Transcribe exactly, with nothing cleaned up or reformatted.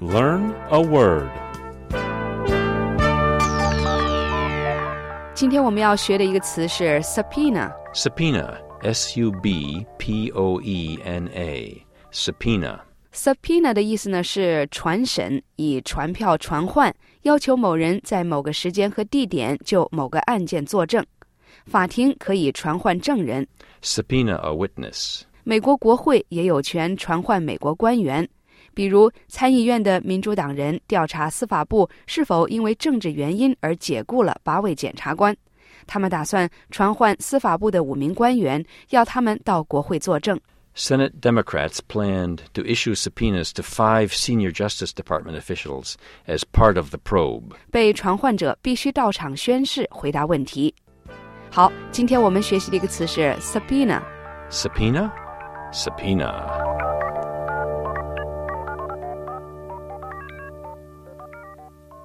Learn a word. 今天我们要学的一个词是 subpoena. Subpoena, S U B P O E N A, subpoena.Subpoena 的意思呢是传审，以传票传唤，要求某人在某个时间和地点就某个案件作证。法庭可以传唤证人。 Subpoena a witness. 美国国会也有权传唤美国官员，比如参议院的民主党人调查司法部是否因为政治原因而解雇了八位检察官，他们打算传唤司法部的五名官员，要他们到国会作证。 Senate Democrats planned to issue subpoenas to five senior Justice Department officials as part of the probe. 被传唤者必须到场宣誓，回答问题。好，今天我们学习的一个词是 subpoena. Subpoena? Subpoena.